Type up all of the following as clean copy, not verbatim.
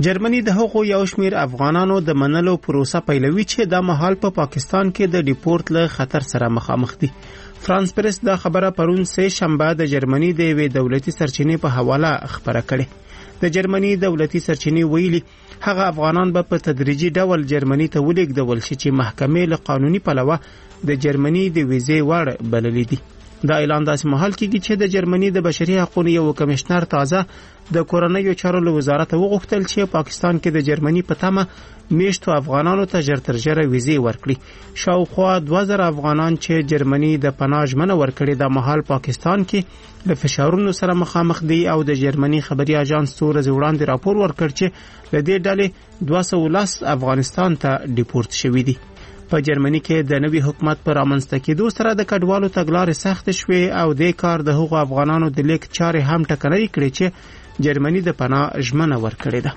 جرمني د هغو یو شمیر افغانانو د منلو پروسه پیلوي چې د مهال په پاکستان کې د ډیپورت له خطر سره مخامخ دي. فرانس پریس دا خبره پرون سه شنبه د جرمني د یوې دولتي سرچینې په حواله خبره کړې. د جرمني دولتي سرچینې ویلي هغه افغانان به په تدریجي ډول جرمني ته ولیږدول شي چې محکمې له قانوني پلوه د جرمني د ویزې وړ بللې دي. دا اعلان داسې مهال کېږي چې د جرمني د بشري حقوقو یو کمشنر تازه د کورنیو چارو له وزارت وغوښتل چې پاکستان کې د جرمني په تمه میشتو افغانانو ته ژر تر ژره ویزې ورکړي. شاوخوا 2000 افغانان چې جرمني د پناه ژمنه ورکړې د مهال پاکستان کې له فشارونو سره مخامخ دي او د جرمني خبري اژانس څو ورځې وړاندې راپور ورکړ چې له دې ډلې 210 افغانستان ته ډیپورت شوي دي. په جرمني کې د نوي حکومت پر رامنځته کېدو سره د کډوالو تګلارې سخت شوې او د کار د هغو افغانانو د لیک چارې هم ټکنۍ کړې چې جرمني د پناه ژمنه ورکړې ده.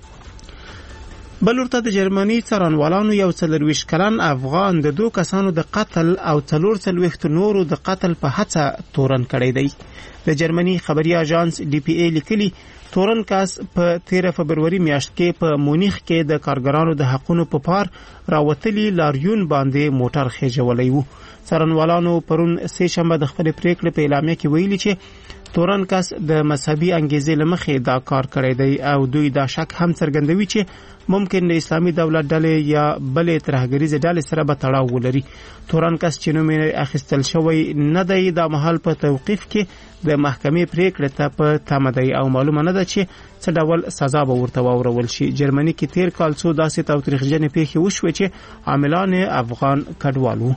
بل ورته د جرمني څارنوالانو یو 40 کلن افغان د 2 کسانو د قتل او 44 نورو د قتل په هڅه تورن کړی دی. د جرمني خبري اژانس ډي پی ای لیکلي تورن کس په 13 فبروري میاشت کې په مونیخ کې د کارګرانو د حقونو په پار راوتلي لاریون باندې موټر خېجولی وو. څارنوالانو پرون سه شنبه د خپل پریکړې په اعلامیه کې ویلي چې تورن کس د مذهبي انګیزې لمخې دا کار کړی دی او دوی دا شک هم څرګندوي چې ممکن د اسلامي دولت ډلې یا بلې ترهګریزې ډلې سره به تړاو ولري. تورن کس چې نوم یې اخیستل شوی نه دی د مهال په توقیف کې د محکمې پریکړې ته په تمه دی او معلومه نه ده چې څه ډول سزا به ورته واورول شي. جرمني کې تیر کال څو داسې تاوتریخجنې پیښې وشوې چې عاملان افغان کډوال وو.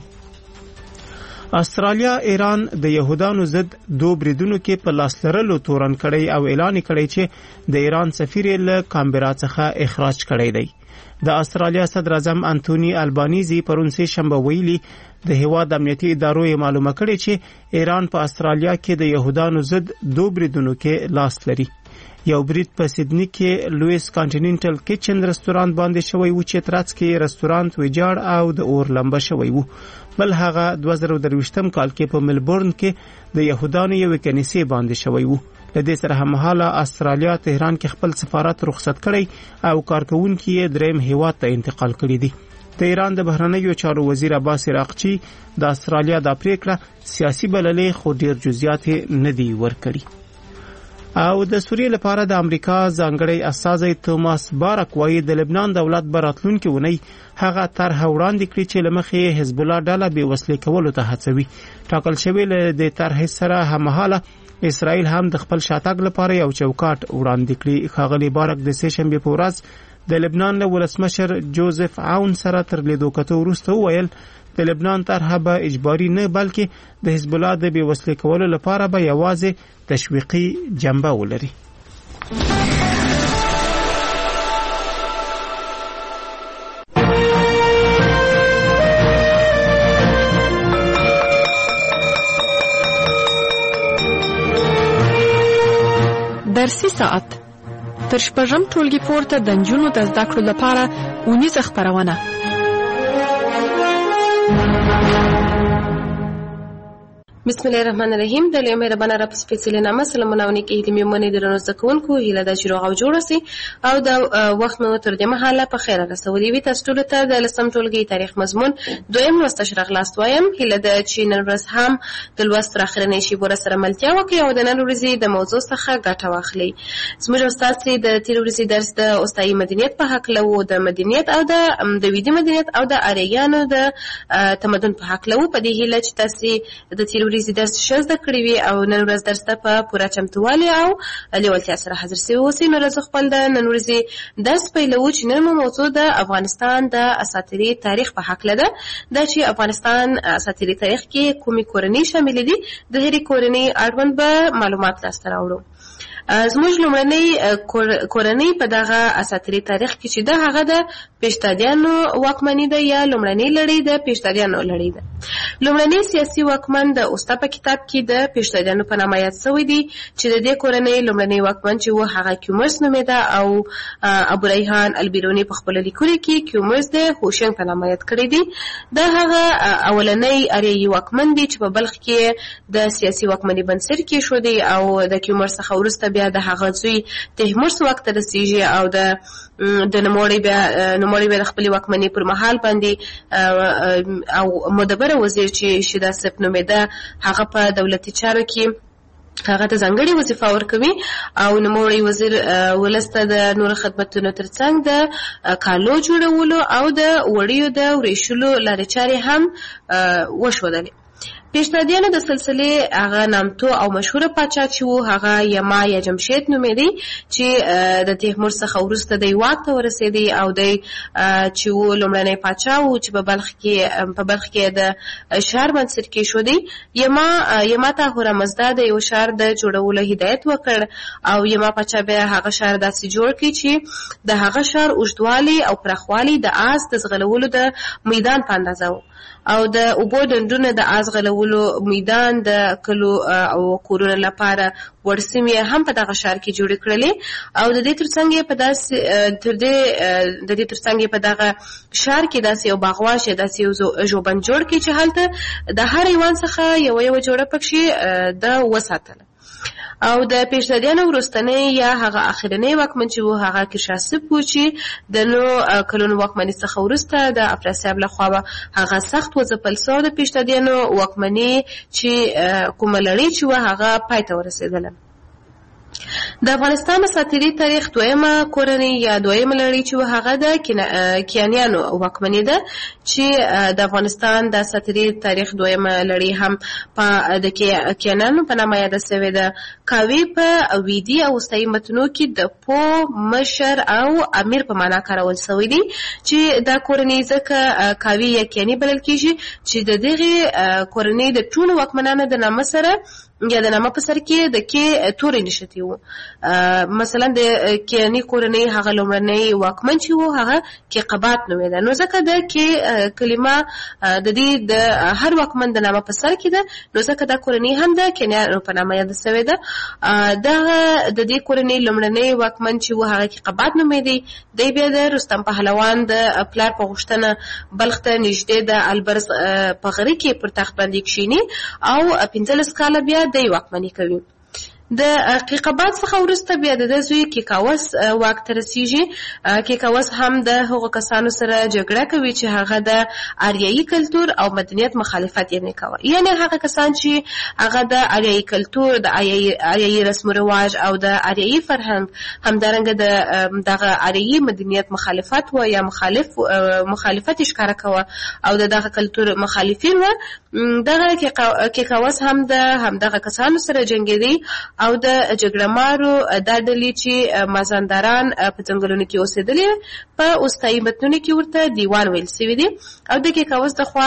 استرالیا ایران د يهودانو ضد 2 بریدونو کې په لاس لرلو تورن کړی او اعلان کړی چې د ایران سفیر له کامبرا څخه اخراج کړی دی. د استرالیا صدر اعظم انټونی البانیزي پرون سه شنبه ویلي د هیواد امنیتي ادارو یې معلومه کړې چې ایران په استرالیا کې د يهودانو ضد 2 بریدونو کې لاس لري. یو برید په سیدنی کې لویس کانټیننټل کچن رستورانت باندې شوی و چې ترڅ کې رستورانت ویجاړ او د اور لمبه شوی و. بل هغه 2023م کال کې په ملبورن کې د يهودانو یو کنیسې باندې شوی و. د دې سره هممهاله استرالیا تهران کې خپل سفارت رخصت کړی او کارکونکي یې دریم هیواد ته انتقال کړی دي. د ایران د بهرنیو چارو وزیر عباس عراقچی د استرالیا د پریکړه سیاسي بللې خو ډیر جزئیات نه دی ورکړي. او د سوریې لپاره د امریکا ځانګړی استازی توماس بارک وایي د لبنان دولت براتلونکي ونی هغه طرح وړاندې کړی چې لمخې حزب الله ډله به وسلې کولو ته هڅوي. ټاکل شوی له د طرح سره هممهاله اسرائیل هم د خپل شاتګ لپاره یو چوکاټ وړاندې کړی. ښاغلي بارک د سه شنبه په ورځ د لبنان له ولسمشر جوزف عون سره تر لیدو کتو وروسته وویل د لبنان طرح به اجباري نه بلکې د حزب الله د بې وسلې کولو لپاره به یوازې تشویقي جنبه ولري. درسي ساعت تر شپږم ټولګي پورته د نجونو د زده کړو لپاره اونیزه خپرونه. بسم الله الرحمن الرحیم. د لوی مهربان رب سپیڅلې نامه سلامونه ونکي د میمنې درنو زکونکو هیله د شروع او جوړ سي او د وخت نو تر دې مهاله په خیر رسولي وي. تاسو ټول ته د لسم ټولګي تاریخ مضمون دویم مستشرق لاست وایم. هیله د چې نن ورځ هم د لوست اخرنۍ شی بور سره ملتیا وکي او د نن ورځې د موضوع څخه ګټه واخلي. زموږ استاد سي د تیر ورځې درس د اوستایي مدنیت په حق لو د مدنیت او د ویدي مدنیت او د اریانو د تمدن په حق لو. په دې هیله چې تاسو د تیر ورځې درس شز د کړی وي او نن ورځ درس ته په پوره چمتووالي او لیوالتیا سره حاضر سوي اوسئ. نو راځو خپل د نن ورځې درس پیلوو چې نن موضوع د افغانستان د اساطیري تاریخ په حق لده. دا چې افغانستان اساطیري تاریخ کې کومې کورنۍ شامل دي د هرې کورنۍ اړوند به معلومات لاسته راوړو. زموږ لومړنۍ کورنۍ په دغه اساطیري تاریخ کې چې ده هغه د پیشتادیانو واکمني ده یا لومړنۍ لړۍ د پیشتادیانو لړۍ ده. لومړنۍ سیاسي واکمن د اوستا په کتاب کې د پیشتادیانو په نامه یاد شوی دی چې د دې کورنۍ لومړنۍ واکمن چې و هغه کیومرس نومېده او ابو ریحان البیرونی په خپل لیکلو کې کیومرس د هوشنګ په نامه یاد کړی دی. دا هغه اولنۍ اریایي واکمن دی چې په بلخ کې د سیاسي واکمنۍ بنسټ کېښودی او د کیومرس څخه وروسته بیا د هغه زوی تیمور واک ته رسیږي او د نوموړي بیا د خپلې واکمنۍ پر مهال باندې او مدبره وزیر چې شیدا صف نومېده هغه په دولتي چارو کې هغه ته ځانګړې وظیفه ورکوي او نوموړی وزیر ولس ته د نور خدمتونو ترڅنګ د کالو جوړولو او د وړیو د وریشلو لارې چارې هم وښودلې. پیشنهادیانو د سلسلې هغه نامتو او مشهوره پاچا چې وو هغه یما یا جمشید نومېدی چې د تیمور څخه وروسته دی واک ته ورسېدی او دی چې وو لومړنی پاچا وو چې په بلخ کې د شهر بنسټ کېښودی. یما ته هورمزدا د یو شهر د جوړولو هدایت وکړ او یما پاچا بیا هغه شهر داسې جوړ کړي چې د هغه شهر اوږدوالی او پراخوالی د آس د ځغلولو د میدان په اندازه و او د اوبو ډنډونه د آس غلولو میدان د کلو او کورونو لپاره ورسمې هم په دغه شهر کې جوړ کړلې او د دې ترڅنګ په دغه شهر کې داسې یو باغواش داسې یو ژوبند جوړ کړي چې هلته د هر حیوان څخه یو جوړه پکښې د وساتله. او د پیشنهادیانو وروستنی یا هغه اخرنی واکمن چې وو هغه کشاسب وو چې د نو کلونو واکمنۍ څخه وروسته د افراسیاب لخوا هغه سخت وځپل سو. د پیشنهادیانو واکمنۍ چې کومه لړۍ چې وو هغه پای ته ورسېدله. د افغانستان اساطیري تاریخ دویمه کورنۍ یا دویمه لړۍ چې وو هغه د کیانیانو واکمنۍ ده چې د افغانستان د اساطیري تاریخ دویمه لړۍ هم د کیانیانو په نامه یاده سوې ده. کاوی په ویدي او وسطایي متونو کې د پو مشر او امیر په معنا کارول شوی دی چې دا کورنۍ ځکه کاوی یا کیانی بلل کېږي چې د دغه کورنۍ د ټولو واکمنانو د نامه سره یا د نامه په سر کې د کې تورې نشتی وو. مثلا د کیانی کورنۍ هغه لومړنی واکمن چې وو هغه کې قبات نومېده نو ځکه د کې کلمه د دې د هر واکمن د نامه په سر کې ده نو ځکه دا کورنۍ هم د کیانیانو په نامه یاده سوې ده. د دې کورنۍ لومړنی واکمن چې وو هغه کې قبات نومېدی. دی بیا د رستم پهلوان د پلار په غوښتنه بلخ ته نږدې د البرز په غره کې پر تخت باندې کښینی او 15 کاله بیا دی واکمني کوي. د قیقبات څخه وروسته بیا د زوی کیکاوس واک ته رسیږي. کیکاوس هم د هغو کسانو سره جګړه کوي چې هغه د آریایي کلتور او مدنیت مخالفت یې کوي. یعنی هغه کسان چې هغه د آریایي کلتور د آریایي رسم و رواج او د آریایي فرهنګ همدارنګه د دغه آریایي مدنیت مخالفت و یا مخالفت ښکاره کوي او دغه کلتور مخالفین و. دغه کیکاوس هم د همدغه کسانو سره جنګېدی او د جګړه مارو دا ډلې چې مازندران په ځنګلونو کې اوسېدلې په وسطایي متنونو کې ورته دیوان ویل سوي دي او د کیکاوس دخوا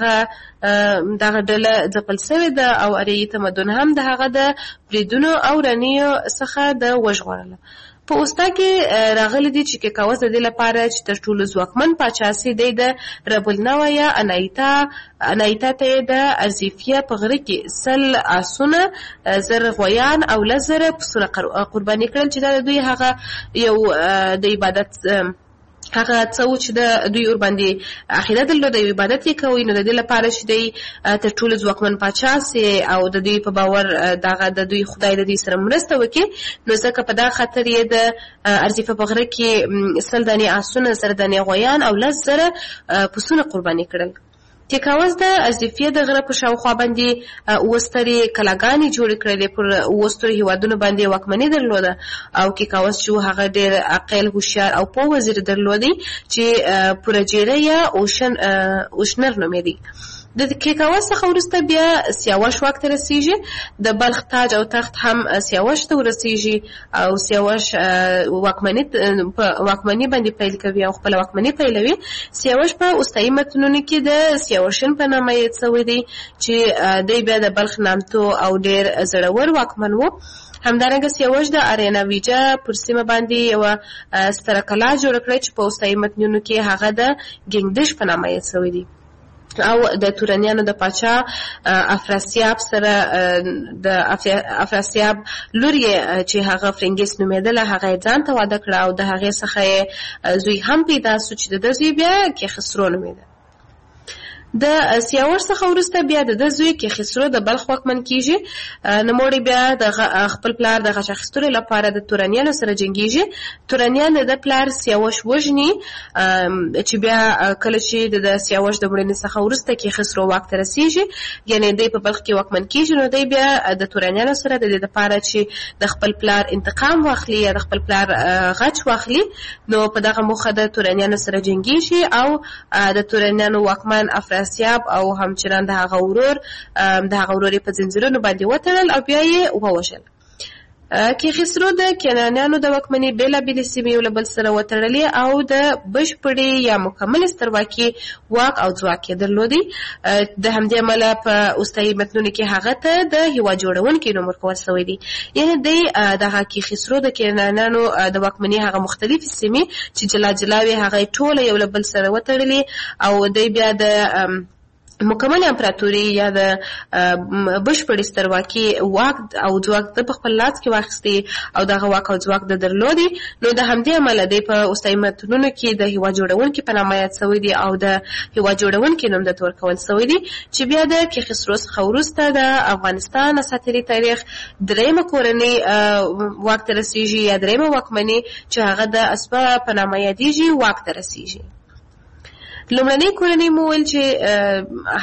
دغه ډله ځپل سوې ده او آریایي تمدن هم د هغه د بریدونو او رنیو څخه د وژغورله. په اوستا کې راغلي دي چې کیکاوس د دې لپاره چې تر ټولو ځواکمن پاچا سي دی د ربلنوا یا انایتا ته د ارزیفیه په غره کې سل آسونه زر غویان او لزر پسونه قرباني کړل چې دا دوی هغه یو د عبادت هغه څو چې د دوی ور باندې عقیده درلوده د عبادت یې کوي نو د دې لپاره چې دی تر ټولو ځواکمن پاچا سي او د دوی په باور دغه د دوی خدای د دې سره مرسته وکړي نو ځکه په دا خاطر یې د ارزیفه په غره کې سل دانې آسونه زر دانې غویان او لس زره پسونه قرباني کړل. کیکاوس د ارزیفیه د غره په شاوخوا باندې وستري کلاګانې جوړې کړلې پر وسترو هیوادونو باندې واکمني درلوده او کیکاوس چې هغه ډېر عاقل هوښیار او په وزیر درلودي چې پورجیره یا اوشنر نومېدی. د کیکاوس څخه وروسته بیا سیاوش واک ته رسیږي. د بلخ تاج او تخت هم سیاوش ته ورسیږي او سیاوش واکمني باندې پیل کوي او خپل واکمني پیلوي. سیاوش په اوستایي متنونو کې د سیاوشن په نامه یاد شوی دی چې دی بیا د بلخ نامتو او ډیر زړور واکمن وو. همدارنګه سیاوش د ارینا ویجا پر سیمه باندې یو ستره کلا جوړ کړې چې په اوستایي متنونو کې هغه د ګنگدش په نامه یاد شوی دی او د تورانیانو د پاچا افراسیاب سره د افراسیاب لور یې چې هغه فرنګیس نومېدله هغه ځان ته واده کړه او د هغې څخه زوی هم پیدا سو چې د زوی بیا کې خسرو نومېده. د سیاوش څخه وروسته بیا د زوی کې خسرو د بلخ واکمن کیږي. نوموړی بیا د خپل پلار د غچ اخیستلو لپاره د تورانیانو سره جنګیږي. تورانیان د پلار سیاوش وژني چې بیا کله چې د سیاوش د مړینې څخه وروسته کې خسرو واک ته رسیږي، یعنی دی په بلخ کې واکمن کیږي، نو دی بیا د تورانیانو سره د دې لپاره چې د خپل پلار انتقام واخلي یا د خپل پلار غچ واخلي، نو په دغه موخه د تورانیانو سره جنګیږي او د تورانیانو واکمن افراسیاب او همچنان د هغه ورور په زنځیرونو باندې وتړل او بیا یې ووژل. کې خسرو د کنعانیانو د واکمنۍ بېلابېلې سیمې یو له بل سره وتړلې او د بشپړې یا مکملې سترواکي واک او ځواک یې درلودی. د همدې امله په اوستایي متنونو کې هغه ته د هیواد جوړونکي نوم ورکول شوی دی. یعنې دی دغه کې خسرو د کنعانیانو د واکمنۍ هغه مختلفې سیمې چې جلا جلا وې هغه یې ټوله یو له بل سره وتړلې او دی بیا د مکمل امپراتوري یا د بشپړې سترواکي واک او ځواک د خپل لاس کې واخیستي او دغه واک او ځواک د درلودي. نو د همدې امله دی په اوستایي متنونو کې د هیواد جوړونکي په نامه یاد شوی دی او د هیواد جوړونکي نوم درته ورکول شوی دی چې بیا د کیخسرو څخه وروسته د افغانستان اساطیري تاریخ دریمه کورنۍ واک ته رسیږي یا دریمه واکمني چې هغه د اسپا په نامه یادیږي واک ته رسیږي. لومړنۍ کورنۍ مو ویل چې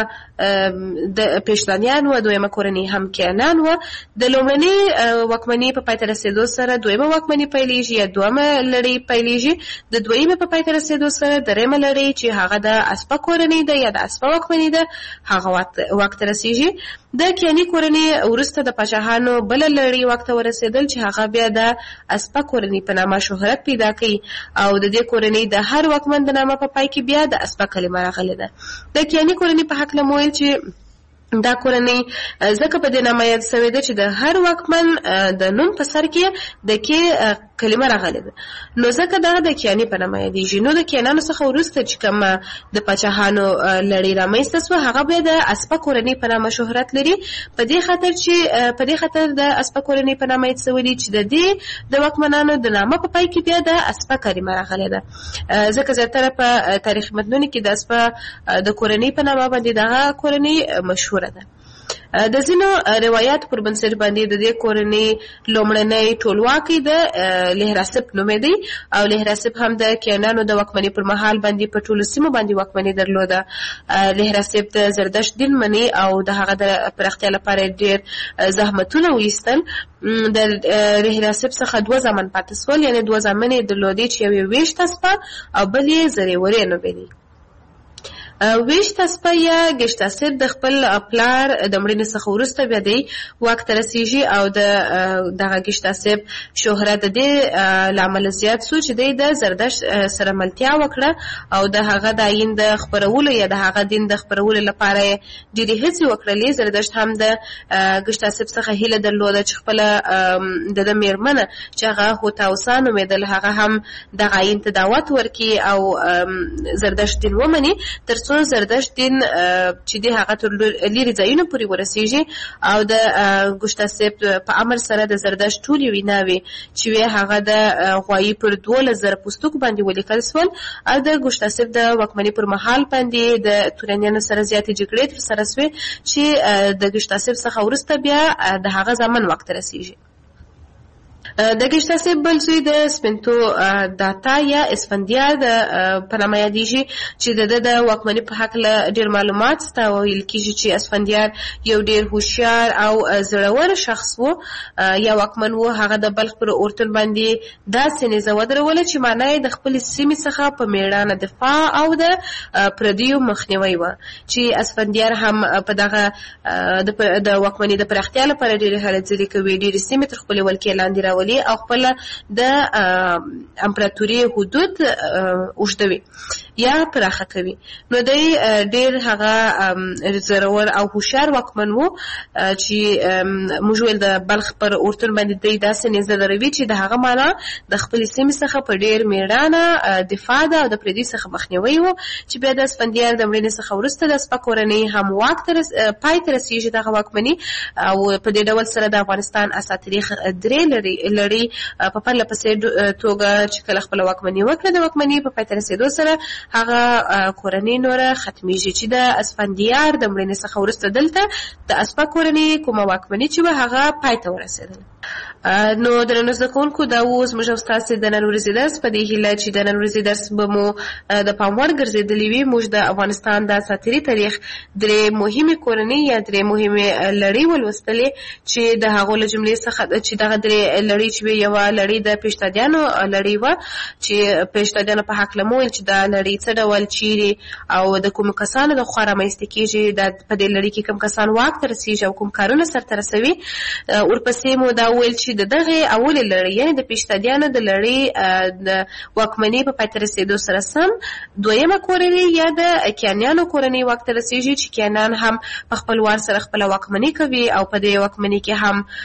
هغه د پېشلانیان و، دویمه کورنۍ هم کیانان و. د لومړنۍ واکمنۍ په پای ته رسېدو سره دویمه واکمنۍ پیلېږي یا دویمه لړۍ پیلېږي. د دویمې په پای ته رسېدو سره دریمه لړۍ چې هغه د اسپا کورنۍ ده یا د اسپا واکمنۍ ده هغه واک ته رسېږي. د کیاني کورنۍ وروسته د پاچاهانو بله لړۍ واک ته ورسېدل چې هغه بیا د اسپا کورنۍ په نامه شهرت پیدا کوي او د دې کورنۍ د هر واکمن د نامه په پای کې بیا د اسپا کلمه راغلې ده. د کیاني کورنۍ په هکله مو ویل چې دا کورنۍ ځکه په دې نامه یاد شوې ده چې د هر واکمن د نوم په سر کې د کې کلمه راغلې ده، نو ځکه دا د کیاني په نامه یادېږي. نو د کیانانو څخه وروسته چې کومه د پاچاهانو لړۍ رامنځته سوه هغه بیا د اسپا کورنۍ په نامه شهرت لري، په دې خاطر د اسپا کورنۍ په نامه یاد شوی دی چې د دې د واکمنانو د نامه په پای کې بیا د اسپا کلمه راغلې ده. ځکه زیاتره په تاریخي متنونو کې د اسپا د کورنۍ په نامه باندې دغه کورنۍ مشهوره ده. د ځینو روایت پر بنسټ باندې د دې کورنۍ لومړنی ټولواکي د لهراسپ نومېدی او لهراسپ هم د کیانانو د واکمنۍ پر مهال باندې په ټولو سیمو باندې واکمنۍ درلوده. لهراسپ د زردشت دین مني او د هغه د پراختیا لپاره ډېر زحمتونه وایستل. د لهراسپ څخه 2 زامن پاتې شول، یعنې 2 زامن یې درلودې چې یو یې ویشت اسپه او بل یې زریورې نومېدی. ویشت اسپه یا ګشتاسپ د خپل پلار د مړینې څخه وروسته بیا دی واک ته رسیږي او د دغه ګشتاسپ شهرت د دې له امله زیات سو چې دی د زردشت سره ملتیا وکړه او د هغه د آیین د خپرولو یا د هغه دین د خپرولو لپاره ډېرې هڅې وکړلې. زردشت هم د ګشتاسپ څخه هیله درلوده چې خپله د میرمنه چې هغه هوتاوسا نومېدل هغه هم دغه آیین ته دعوت ورکړي او زردشت دین ومني، تر څو زردشت دین چې دی هغه تر لیرې ځایونو پورې ورسیږي او د ګشتاسپ په امر سره د زردشت ټولې ویناوې چې وې هغه د غوایي پر 12,000 پوستکو باندې ولیکل شول او د ګشتاسپ د واکمنۍ پر مهال باندې د تورانیانو سره زیاتې جګړې ترسره شوې چې د ګشتاسپ څخه وروسته بیا د هغه زمن واک ته رسیږي. د ګشتاسپ بل زوی د سپنتو داتا یا اسفندیار په نامه یادېږي چې د واکمنۍ په هکله ډېر معلومات شته. ویل کېږي چې اسفندیار یو ډېر هوښیار او زړور شخص و یا واکمن و. هغه د بلخ پر اورتون باندې داسې نیزه ودروله چې معنی یې د خپلې سیمې څخه په میړانه دفاع او د پردیو مخنیوی و چې اسفندیار هم په دغه د واکمنۍ د پراختیا لپاره ډېرې هلې ځلې کوي، ډېرې سیمې تر خپلې ولکې لاندې راولي او خپل د امپراتوري حدود اوږدوي یا پراخه کوي. نو دی ډېر هغه زړور او هوښیار واکمن و چې موږ ویل د بلخ پر اورتون باندې دی داسې نیزه دروي چې د هغه معنا د خپلې سیمې څخه په ډېر میړانه دفاع ده او د پردي څخه مخنیوی و چې بیا د اسفندیار د مړینې څخه وروسته د اسپا کورنۍ هم واک پای ته رسېږي دغه واکمني او په دې ډول سره د افغانستان اساطیري درې لړۍ په پرله پسې توګه چې کله خپل واکمني وکړه د واکمني په پای ته رسېدو سره هغه کورنۍ نوره ختمیږي چې د اسفندیار د مړینې څخه وروسته دلته د اسپا کورنۍ کومه واکمني چې وه هغه پای ته ورسېدله. نو درنو زده کوونکو دا اوس موږ او ستاسې د نن ورځې درس په دې هیله چې د نن ورځې درس به مو د پام وړ ګرځېدلی وي. موږ د افغانستان د اساطیري تاریخ 3 مهمې کورنۍ یا 3 مهمې لړۍ ولوستلې چې د هغو له جملې څخه چې دغه 3 لړۍ چې وي یوه لړۍ د پیشتادیانو لړۍ وه چې پیشتادیانو په هکله مو ویل چې دا لړۍ څه ډول چیرې او د کومو کسانو د خوا رامنځته کېږي په دې لړۍ کې کوم کسان واک ته رسېږي او کوم کارونه سرته رسوي. ورپسې مو دا ویل چې د دغه اولې لړۍ یعنې د پیشتادیانو د لړۍ د واکمنۍ په پای ته رسېدو سره سم دویمه کورنۍ یا د کیانیانو کورنۍ واک ته رسېږي چې کیانیان هم په خپل وار سره خپله واکمني کوي او په دې واکمنۍ کې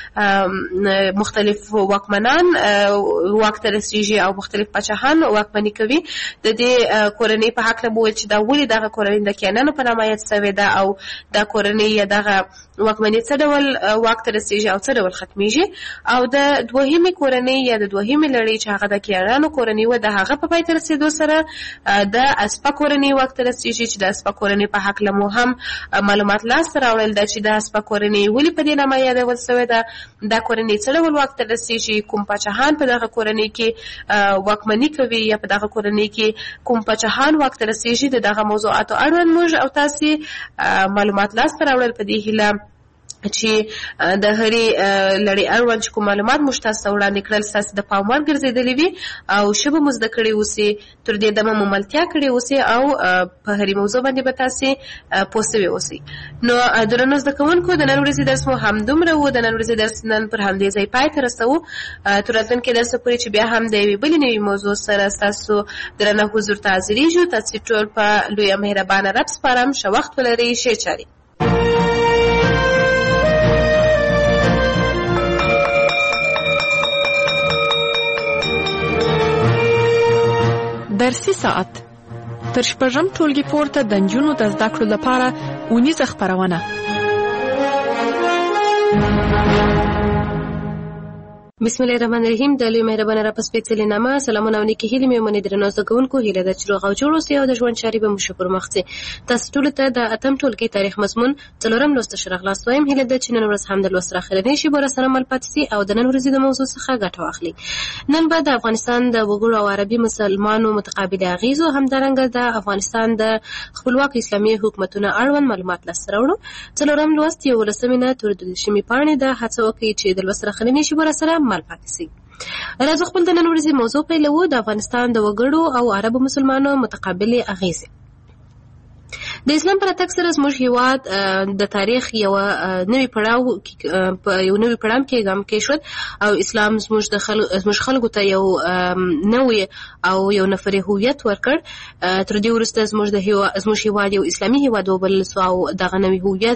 هم مختلف واکمنان واک ته رسېږي او مختلف پاچاهان واکمني کوي. د دې کورنۍ په هکله به ویل چې دا ولې دغه کورنۍ د کیانیانو په نامه یاد سوې ده او دا کورنۍ یا دغه واکمني څه ډول واک ته رسېږي او څه ډول ختمیږي. او د دوهمې کورنۍ یا د دوهمې لړۍ چې هغه د کیانیانو کورنۍ وه د هغه په پای ته رسېدو سره د اسپا کورنۍ واک ته رسېږي چې د اسپا کورنۍ په هکله مو هم معلومات لاسته راوړل ده چې د اسپا کورنۍ ولې په دې نامه یادول سوې ده، دا کورنۍ څه ډول واک ته رسېږي، کوم پاچاهان په دغه کورنۍ کې واکمني کوي یا په دغه کورنۍ کې کوم پاچاهان واک ته رسېږي. د دغه موضوعاتو اړوند موږ او تاسې معلومات لاسته راوړل په دې هیله چې د هرې لړۍ اړوند چې کوم معلومات موږ تاسو ته وړاندې کړل ستاسې د پام وړ ګرځېدلي وي او ښه به مو زده کړي اوسئ، تر دې دمه مو ملتیا کړې اوسئ او په هرې موضوع باندې به تاسې پوه سوي اوسئ. نو درنو زده کوونکو د نن ورځې درس مو همدومره و. د نن ورځې درس نن پر همدې ځای پای ته رسوو. تر راتلونکي درسه پورې چې بیا هم د یوې بلې نوې موضوع سره ستاسو درنه حضور ته حاضرېږو. تاسې ټول په لویه مهربانه رب سپارم. ښه وخت ولرئ، ښې چارې. درسي ساعت تر شپږم ټولګي پورته د نجونو د زده کړو لپاره اونیزه خپرونه. بسم الله الرحمن الرحیم. د لوی مهربانه رب سپېڅلې نامه سلامونه او نیکې هیلې مې ومنې درنو زده کوونکو. هیله ده چې روغ او جوړ اوسئ او د ژوند چارې به مو ښه پرمخ ځي. تاسو ټولو ته د اتم ټولګي تاریخ مضمون څلورم لوست ښه راغلاست وایم. هیله ده چې نن ورځ هم د لوست راخرنۍ شي به راسره مل پاتې سي او د نن ورځې د موضوع څخه ګټه واخلي. نن به د افغانستان د وګړو او عربي مسلمانو متقابل اغیزو همدارنګه د افغانستان د خپلواک اسلامي حکومتونو اړوند معلومات لاسته راوړو. څلورم لوست 11مې نه تر 12مې پاڼې د هڅه وکړئ چې د لوست راخرنۍ شي به راسره مل پاتې سي. راځو خپل د نن ورځې موضوع پیلوو. د افغانستان د وګړو او عربو مسلمانو متقابلې اغیزې. د اسلام پر راتګ سره زموږ هیواد د تاریخ یو نوی پړاو کې ګام کېښود او اسلام زموږ خلکو ته یو نوی او یو نفري هویت ورکړ. تر دې وروسته زموږ هیواد یو اسلامي هیواد وبلل سو او دغه نوی هویت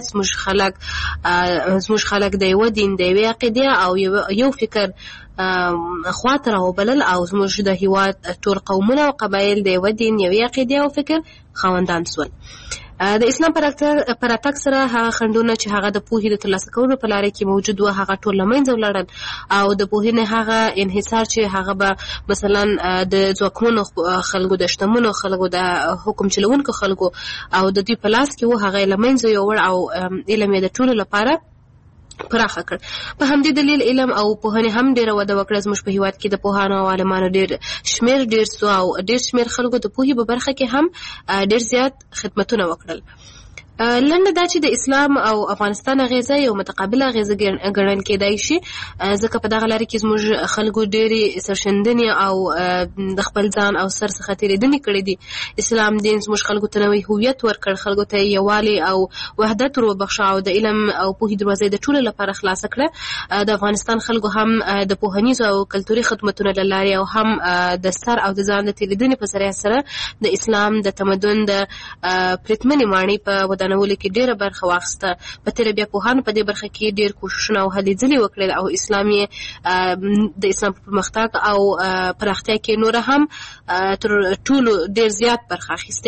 زموږ خلک د یو دین، د یوې عقیدې او یو فکر خواته راوبلل او زموږ د هیواد ټول قومونه او قبایل د یو دین، یوې عقیدې او فکر خاوندان سول. د اسلام پر راتګ سره هغه خنډونه چې هغه د پوهې د ترلاسه کولو په لاره کې موجود و هغه ټول له منځه ولاړل او د پوهې نه هغه انحصار چې هغه به مثلا د ځواکمنو خلکو، د شتمنو خلکو، د حکم چلوونکو خلکو او د دوی په لاس کې و هغه له منځه یووړ او علم یې د ټولو لپاره پراخه کړ. په همدې دلیل علم او پوهنې هم ډېره وده وکړه. زموږ په هیواد کې د پوهانو او عالمانو ډېر سو او ډېر شمېر خلکو د پوهې په برخه کې هم ډېر زیات خدمتونه وکړل. لنډه دا چې د اسلام او افغانستان اغیزه یو متقابله اغیزه ګڼل کېدای شي ځکه په دغه لاره کې زموږ خلکو ډېرې سرښندنې او د خپل ځان او سر څخه تېرېدنې کړې دي. اسلام دین زموږ خلکو ته نوی هویت ورکړ، خلکو ته یووالی او وحدت وروبخښه او د علم او پوهې دروازه د ټولو لپاره خلاصه کړه. د افغانستان خلکو هم د پوهنیزو او کلتوري خدمتونو له لارې او هم د سر او د ځان د تېرېدنې په ذریعه سره د اسلام د تمدن د پرتمنې ماڼۍ په ودانولو کې ډېره برخه واخیسته. په تېره بیا پوهانو په دې برخه کې ډېر کوښښونه او هلې ځلې وکړل او اسلام یې د اسلام په پرمختګ او پراختیا کې نوره هم تر ټولو ډېر زیات برخه اخیستې وه.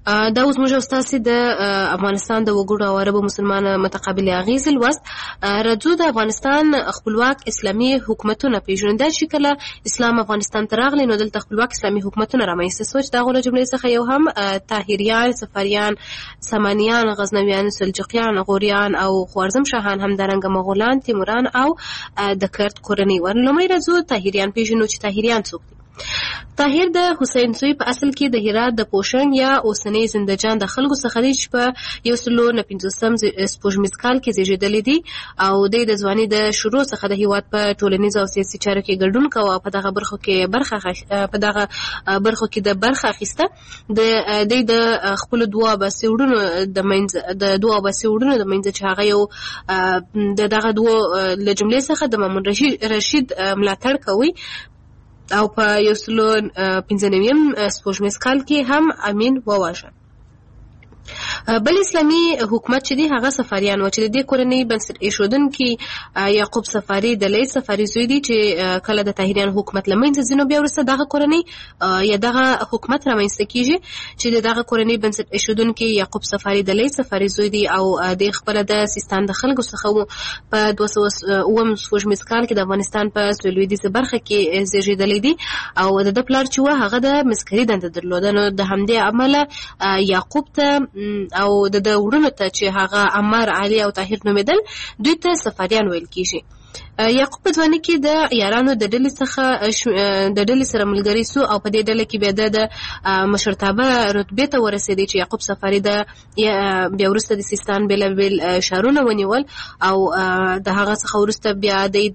دا اوس موږ استاسي د افغانستان د وګړو او عربو مسلمان متقابل اغیز لوست راځو د افغانستان خپلواک اسلامي حکومتونه پیژنو. دا چې کله اسلام افغانستان ته راغلی نو دلته خپلواک اسلامي حکومتونه رامنځته شول. دا غوړه جملې څخه یو هم طاهریان، صفریان، سامانیان، غزنویان، سلجوقیان، غوریان او خوارزم شاهان، همدارنګه مغولان، تیموران او د کرد کورنۍ ور. لومړی راځو طاهریان پیژنو چې طاهریان څوک دي. طاهر د حسین زوی په اصل کې د هرات د پوشنګ یا اوسنۍ زندجان د خلکو څخه دی چې په 1950 سپوږمیز کال کې زیږېدلی دی او د ځوانۍ د شروع څخه د هیواد په ټولنیز او سیاسي چارو کې ګډون کوي او په دغه برخو کې د برخه اخیسته. د خپل دوه باسي وړونو د منځ چې هغه یو دغه دوه له جملې څخه د مامون رشید ملاتړ کوي او په 1995 سپوږمیز کال کې هم امین وواژه. بل اسلامي حکومت چې دی هغه صفاریان و چې د دې کورنۍ بنسټ ایښودونکي یعقوب صفاري د لید صفاري زوی دی چې کله د طاهریان حکومت له منځه ځي نو بیا وروسته دغه کورنۍ یا دغه حکومت رامنځته کیږي چې دغه کورنۍ بنسټ ایښودونکي یعقوب صفاري د لید صفاري زوی دی او د خپل د سیستان د خلکو څخه په 209 سپوږمیز کال کې د افغانستان په لویدیځه برخه کې زیږېدلی دی او د پلار چې و هغه د مسکري دنده درلوده. نو د همدې امله یعقوب ته او د وړونو ته چې هغه عمر، علي او طاهر نومېدل دوی ته صفاریان ویل کیږي. یعقوب په ځوانۍ کې د یارانو د ډلې سره ملګری سو او په دې ډله کې بیا د مشرتابه رتبې ته ورسېدی چې یعقوب صفاري بیا وروسته د سیستان بېلابېل ښارونه ونیول او د هغه څخه وروسته بیا د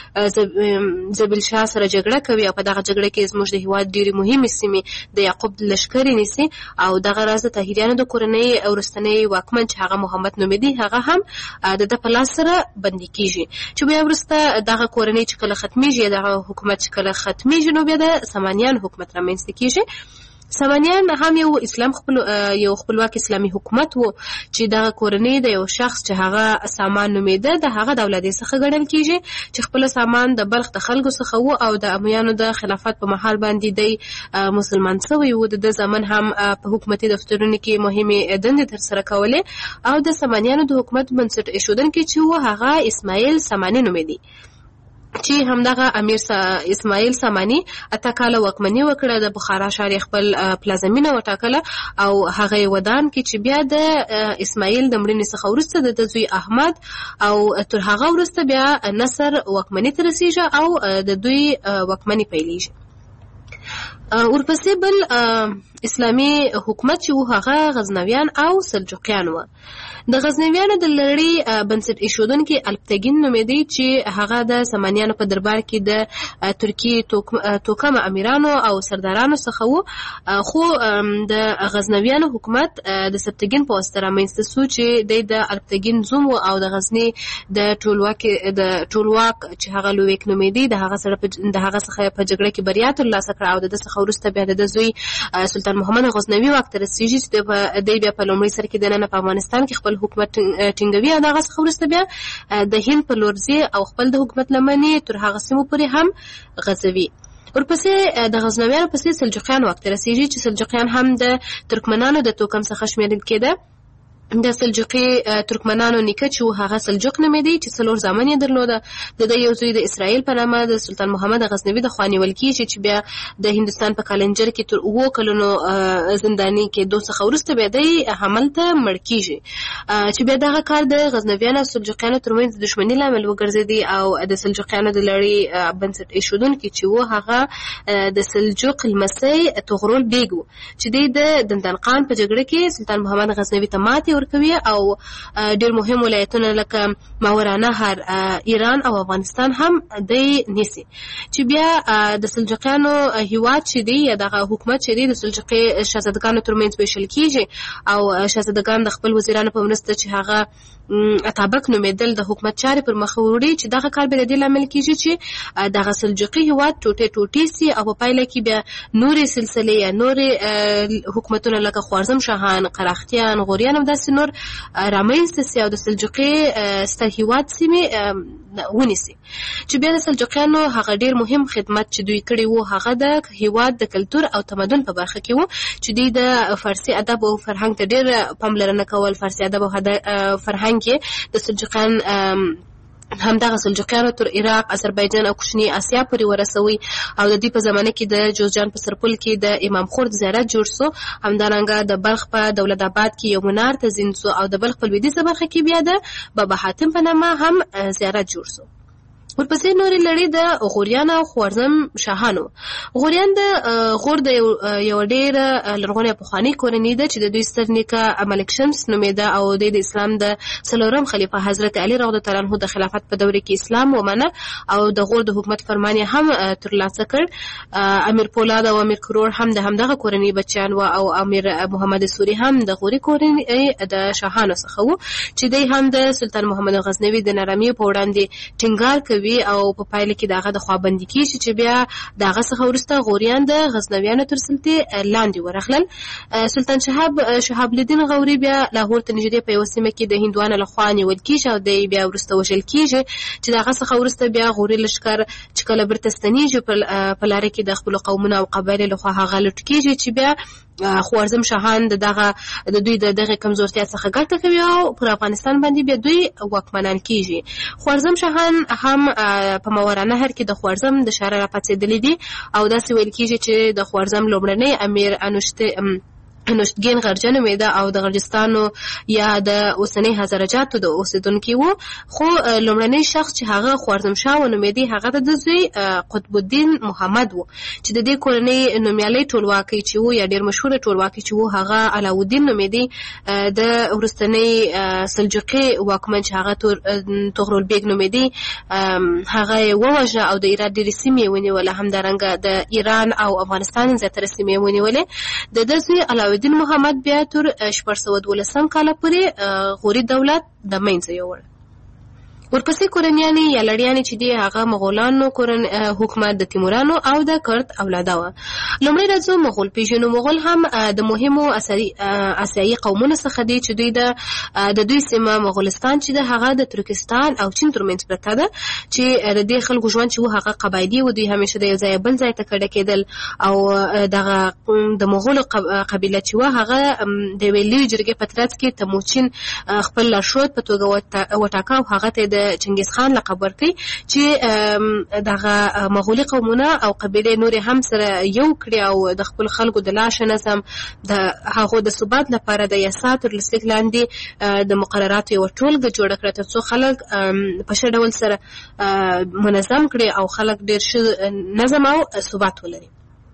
زبیل شاه سره جګړه کوي او په دغه جګړه کې زموږ د هېواد ډېرې مهمې سیمې د یعقوب لښکرې نیسي او دغه راز د طاهریانو د کورنۍ وروستنی واکمن چې هغه محمد نومېدی هغه هم د ده په لاس سره بندي کیږي. چې بیا وروسته دغه کورنۍ چې کله ختمیږي، دغه حکومت چې کله ختمیږي نو بیا د سامانیان حکومت رامنځته کیږي. سامانیان هم یو خپلواک اسلامي حکومت وو چې دغه کورنۍ د یو شخص چې هغه سامان نومېده د هغه د اولادې څخه ګڼل کیږي چې خپل سامان د بلخ د خلکو څخه وو او د امویانو د خلافت په مهال باندې دی مسلمان شوی وو. د زمان هم په حکومتي دفترونو کې مهمې دندې ترسره کولې او د سامانیانو د حکومت بنسټ ایښودونکی چې وو هغه اسماعیل ساماني نومېدی چې همدغه امیر اسماعیل ساماني 8 کاله واکمني وکړه. د بخارا ښار خپل پلازمینه وټاکله او هغه ودان کې چې بیا د اسماعیل د مړینې څخه وروسته د زوی احمد او تر هغه وروسته بیا نصر واکمني ته رسیږي او د دوی واکمني پیلېږي. ورپسې بل اسلامي حکومت چې و هغه غزنویان او سلجوقیان و. د غزنویانو د لړۍ بنسټ ایښودونکي الپتګین نومېدی چې هغه د سامانیانو په دربار کې د ترکیې توکم امیرانو او سردارانو څخه و. خو د غزنویانو حکومت د سبتګین په واسطه رامنځته سو چې د الپتګین زوم و او د غزني د ټولواک چې هغه لویک نومېدی د هغه څخه په جګړه کې بریا ترلاسه کړه او د څخه وروسته بیا د زوی سلطان محمد غزنوي واک ته رسیږي چې د بیا په لومړي سر کې دننه په افغانستان کې خپل حکومت ټینګوي او دغه څخه وروسته بیا د هند په لور ځي او خپل د حکومت لمنې تر هغه سیمو پورې هم غځوي. ورپسې د غزنویانو پسې سلجوقیان واک ته رسیږي چې سلجوقیان هم د ترکمنانو د توکم څخه شمیرل کېده. د سلجوقي ترکمنانو نیکه چې هغه سلجوق نومېدی چې 4 زامن یې درلوده. د یو زوی د اسرائیل په نامه د سلطان محمد غزنوي د خوا نیول کېږي چې بیا د هندوستان په کالنجر کې تر 7 کلونو زنداني کېدو څخه وروسته بیا دی هملته مړ کېږي چې بیا دغه کار د غزنویانو او سلجوقیانو ترمنځ د دښمنۍ لامل وګرځېدی او د سلجوقیانو د لړۍ بنسټ ایښودونکي چې و هغه د سلجوق لمسی طغرل بیګ و چې د دندانقان په جګړه کې سلطان محمد غزنوي ته ماتې ورکوي او ډېر مهم ولایتونه لکه ماورانهر، ایران او افغانستان هم دی نیسي. چې بیا د سلجوقیانو هیواد چې دی یا دغه حکومت چې دی د سلجوقي شاهزادګانو ترمنځ ویشل کیږي او شاهزادګان د خپل وزیرانو په مرسته چې هغه اتابک نومېدل د حکومت چارې پر مخ وړي چې دغه کار به د دې لامل کیږي چې دغه سلجوقي هیواد ټوټې سي او په پایله کې بیا نورې سلسلې یا نورې حکومتونه لکه خوارزم شاهان، قراختیان، غوریان هم داسې داسې نور رامنځته سي او د سلجوقي ستر هیواد سیمې ونیسي. چې بیا د سلجوقیانو هغه ډیر مهم خدمت چې دوی کړی وو هغه د هیواد د کلتور او تمدن په برخه کې وو چې دوی د فارسي ادب او فرهنګ ته ډیر پاملرنه کول. فارسي ادب او فرهنګ کې د سلجوقیان همدغه سلجوقیانو تر عراق، آذربایجان او کوچنی اسیا پورې ورسوي او د دې په زمانه کې د جوزجان په سرپل کې د امام خورد زیارت جوړ سو. همدارنګه د بلخ په دولت آباد کې یو منار تزین سو او د بلخ په لویدیځه برخه کې بیا د بابا حاتم په نامه هم زیارت جوړ سو. ورپسې نورې لړۍ د غوریان او خوارزم شاهانو. غوریان د غور د یو ډېر لرغونې پخوانۍ کورنۍ ده چې د دوی ستر نیکه ملک شمس نومېده او د اسلام د څلورم خلیفه حضرت علي رضی الله عنه د خلافت په دوره کې اسلام ومنه او د غور د حکومت فرمان یې هم ترلاسه کړ. امیر پولاد او امیر کرور هم د همدغه کورنۍ بچیان و او امیر محمد سوري هم د غوري کورنۍ د شاهانو څخه و چې دوی هم د سلطان محمد غزنوي د نرمۍ په وړاندې ټینګار کوي او په پایله کې دغه د خوابندي کیږي چې بیا دغه څخه وروسته غوریان د غزنویانو تر سلطې لاندې ورغلل. سلطان شهاب الدین غوري بیا لاهور ته نږدې په یوه سیمه کې د هندوانو لخوا نیول کیږي او دی بیا وروسته وژل کیږي چې دغه څخه وروسته بیا غوري لښکر چې کله بیرته ستنیږي په لاره کې د خپلو قومونو او قبایلو لخوا هغه لوټ کیږي چې بیا خوارزم شاهان د دوی د دغه کمزورتیا څخه ګټه کوي او پر افغانستان باندې بیا دوی واکمنان کیږي. خوارزم شاهان هم په ماوراء نهر کې د خوارزم د شهره راپاڅېدلي دي او داسې ویل کیږي چې د خوارزم لومړنی امیر انوشتګین غرجه نومېده او د غرجستانو یا د اوسنۍ هزارجاتو د اوسېدونکي وو. خو لومړنی شخص چې هغه خوارزم شاه ونومېدی هغه د زوی قطب الدین محمد وو چې د دې کورنۍ نومیالی ټولواکۍ چې وو یا ډېر مشهوره ټولواکۍ چې وو هغه علاوالدین نومېدی. د وروستنۍ سلجوقي واکمن چې هغه طغرل بیګ نومېدی هغه یې ووژنه او د ایران ډېرې سیمې یې ونیولې. همدارنګه د ایران او افغانستان زیاتره سیمې یې ونیولې. د ده زوی علاوالدین محمد بیا تر 1412 کاله پورې غوري دولت د منځه یووړ. ورپسې کورنیانې یا لړیانې چې دي هغه مغولانو حکومت د تیمورانو او د کرد اولاده وه. لومړی راځو مغول پیژنو. مغول هم د مهمو اسیایي قومونو څخه دي چې دوی د دوی سیمه مغولستان چې ده هغه د ترکستان او چین ترمنځ پرته ده چې د دې خلکو ژوند چې و هغه قبایلي و. دوی همیشه د یو ځای بل ځای ته کډه کېدل او دغه د مغولو قبیله چې و هغه د یوې لویې جرګې په ترڅ کې تموچین خپل لارښود په توګه وټاکه او هغه ته د چنګیز خان لقب ورکړي چې دغه مغولي قومونه او قبیلې نورې هم سره یو کړي او د خپل خلکو د لاشه نظم د هغو د ثبات لپاره د یاسا تر لسلیک لاندې د مقرراتو یوه ټولګه جوړه کړه تر څو خلک په ښه ډول سره منظم کړي او خلک ډېر ښه نظم او ثبات ولري.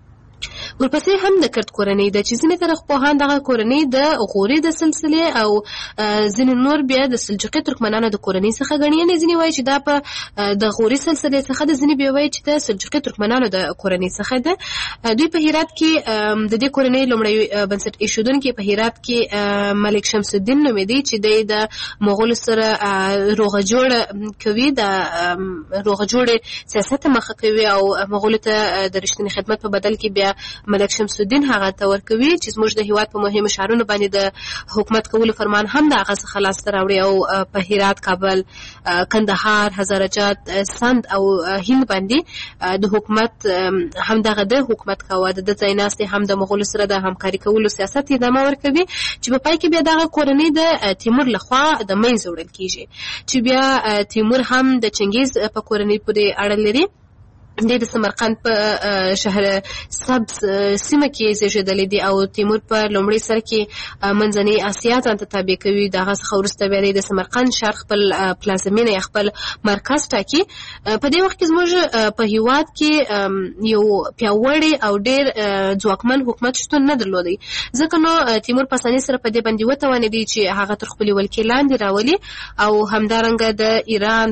ورپسې هم د کرد کورنۍ ده چې ځینې تاریخپوهان دغه کورنۍ د غوري د سلسلې او ځینې نور بیا د سلجوقي ترکمنانو د کورنۍ څخه ګڼي. یعنې ځینې وایي چې دا په د غوري سلسلې څخه ده، ځینې بیا وایي چې د سلجوقي ترکمنانو د کورنۍ څخه ده. دوی په هرات کې د دې کورنۍ لومړی بنسټ ایښودونکی په هرات کې ملک شمس الدین نومېدی چې دی د مغولو سره روغه جوړه کوي، د روغه جوړې سیاست مخه کوي او مغولو ته د رښتینې خدمت په بدل کې بیا ملک شمس الدین هغه ته ورکوي چې زموږ د هیواد په مهمو ښارونو باندې د حکومت کولو فرمان هم د هغه څخه لاسته راوړي او په هرات، کابل، کندهار، هزارجات، سند او هند باندې د حکومت هم دغه د حکومت کاوه. د ځای ناستې هم د مغولو سره د همکاري کولو سیاست ادامه ورکوي چې په پای کې بیا دغه کورنۍ د تیمور لخوا د منځه وړل کیږي چې بیا تیمور هم د چنګیز په کورنۍ پورې اړه لري. د سمرقند په شهر سبز سیمه کې زیږېدلی دی او تیمور په لومړي سر کې منځنۍ اسیا ته تابع کوي. دغه څخه وروسته بیا د سمرقند ښار خپل پلازمینه یا خپل مرکز ټاکي. په دې وخت کې زموږ په هیواد کې یو پیاوړی او ډېر ځواکمن حکومت شتون نه درلودی، ځکه نو تیمور په اسانۍ سره په دې باندې وتوانېدی چې هغه تر خپلې ولکې لاندې راولي او همدارنګه د ایران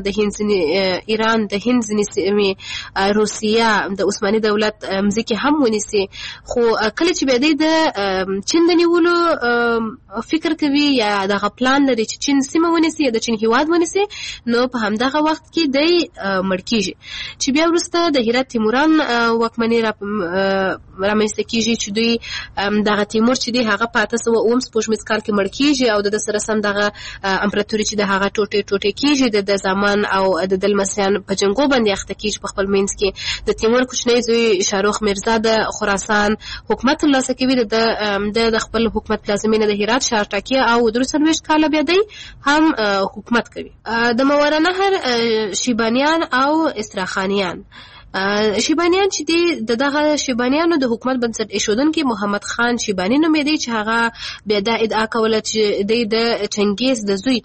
د هند ځینې سیمې، روسیه، د عثماني دولت مځکې هم ونیسي. خو کله چې بیا دی د چین د نیولو فکر کوي یا دغه پلان لري چې چین سیمه ونیسي یا د چین هیواد ونیسي، نو په همدغه وخت کې دی مړ کیږي چې بیا وروسته د هرات تیموران واکمني رامنځته کیږي چې دوی دغه تیمور چې دی هغه په 1809 سپوږمیز کال کې مړ کیږي او د سره سم دغه امپراتوري چې د هغه ټوټه کیږي د زمان او د دلمسیان په جنگو باندې اخته کیږي په خپل منځ کې. د تیمور کوچنی زوی شاروخ میرزا د خراسان حکومت ترلاسه کوي. د خپل حکومت پلازمینه د هرات ښار ټاکي او 23 کاله بیا دی هم حکومت کوي. د ماوراء نهر شیبانیان او استراخانیان شیبانیان چې دی دغه شیبانیانو د حکومت بنسټ ایښودونکي محمد خان شیبانی نومېدی چې هغه بیا دا ادعا کوله چې د چنګیز د زوی